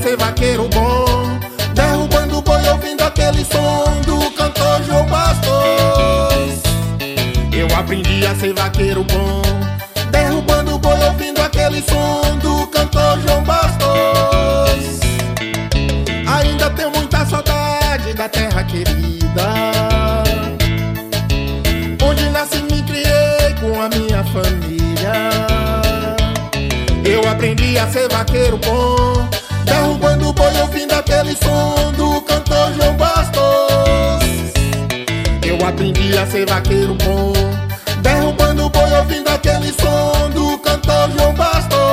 ser vaqueiro bom, derrubando o boi ouvindo aquele som do cantor João Bastos. Eu aprendi a ser vaqueiro bom, derrubando o boi ouvindo aquele som do cantor João Bastos. Ainda tenho muita saudade da terra querida, onde nasci e me criei com a minha família. Eu aprendi a ser vaqueiro bom, derrubando o boi ouvindo aquele som do cantor João Bastos. Eu aprendi a ser vaqueiro bom, derrubando o boi ouvindo aquele som do cantor João Bastos.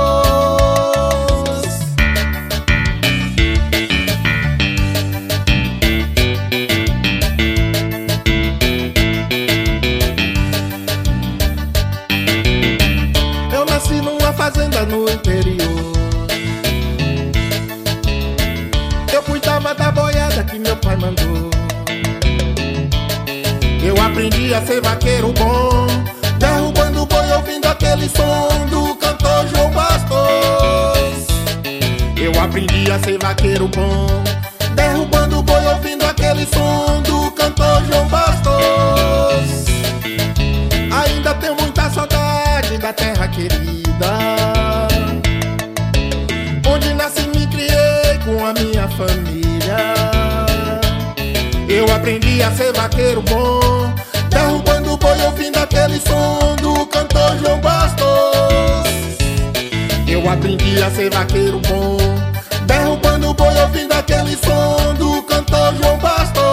Eu nasci numa fazenda no interior, eu cuidava da boiada que meu pai mandou. Eu aprendi a ser vaqueiro bom, derrubando o boi ouvindo aquele som do cantor João Bastos. Eu aprendi a ser vaqueiro bom, derrubando o boi ouvindo aquele som do cantor João Bastos. Ainda tenho muita saudade da terra querida, onde nasci e me criei com a minha família. Eu aprendi a ser vaqueiro bom, derrubando o boi ouvindo aquele som do cantor João Bastos. Eu aprendi a ser vaqueiro bom, derrubando o boi ouvindo aquele som do cantor João Bastos.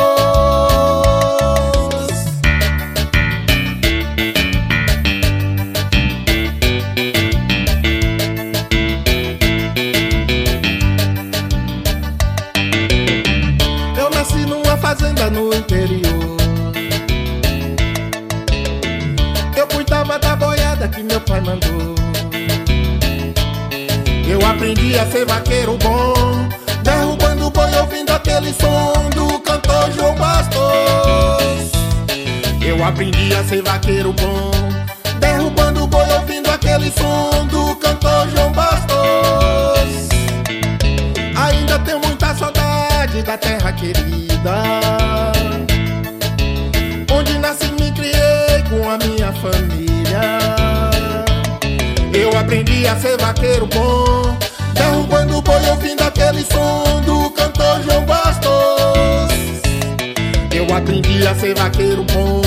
Eu nasci numa fazenda no interior, eu cuidava da boiada que meu pai mandou. Eu aprendi a ser vaqueiro bom, derrubando o boi ouvindo aquele som do cantor João Bastos. Eu aprendi a ser vaqueiro bom, derrubando o boi ouvindo aquele som do cantor João Bastos. Ainda tenho muita saudade da terra querida, onde nasci e me criei com a minha família. Eu aprendi a ser vaqueiro bom, derrubando o boi ouvindo aquele som do cantor João Bastos. Eu aprendi a ser vaqueiro bom,